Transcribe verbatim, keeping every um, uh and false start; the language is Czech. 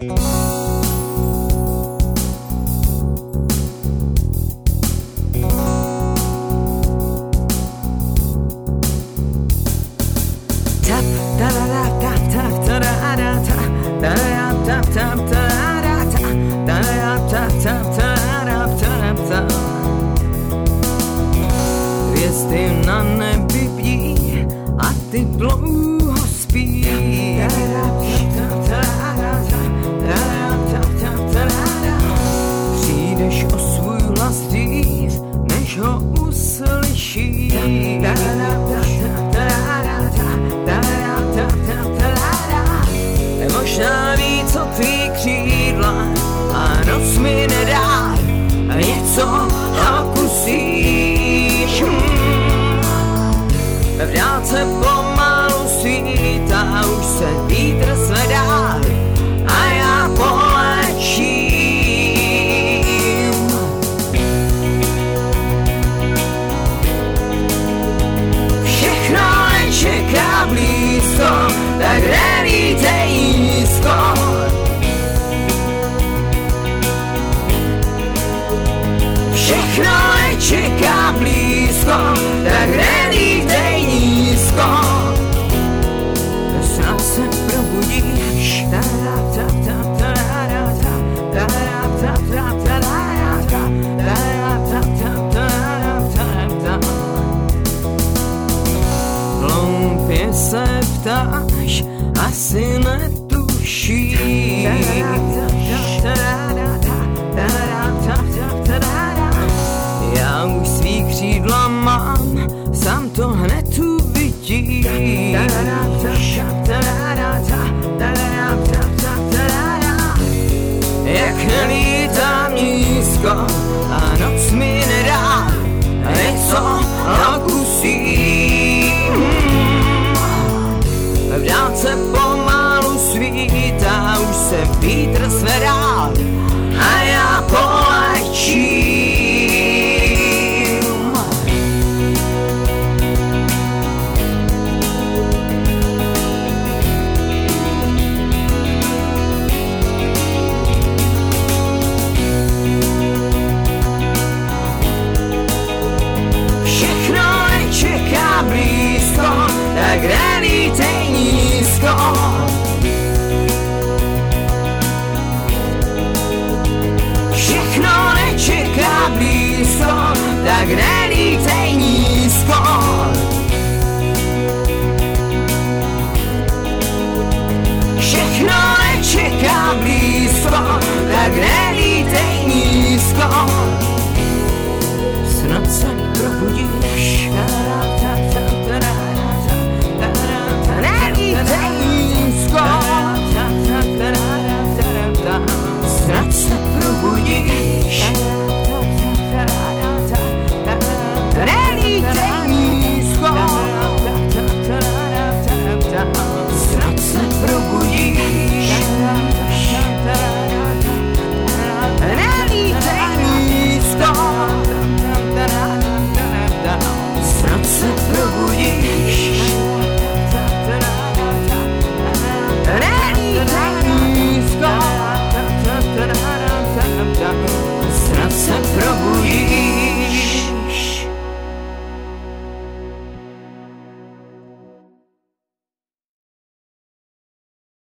Hvězdy na nebi bdí a ty dlouho spí. Přijdeš o svůj hlas dřív, než ho uslyšíš. Možná ví, co tvý křídla a noc mi nedá něco okusíš. V dálce pomalu svítá, už se vítr zvedá a já polečím. Všechno nečeká blízko, tak nevítej nízko. Všechno nečeká blízko, tak nevítej nízko. Snad se probudíš. Hloupě se ptáš, asi netušíš. Já už svý křídla mám, sám to hned uvidíš. Jak nelítám nízko a noc mi nedá něco okusím. V dálce pomalu svítá, už se vítr zvedá a já po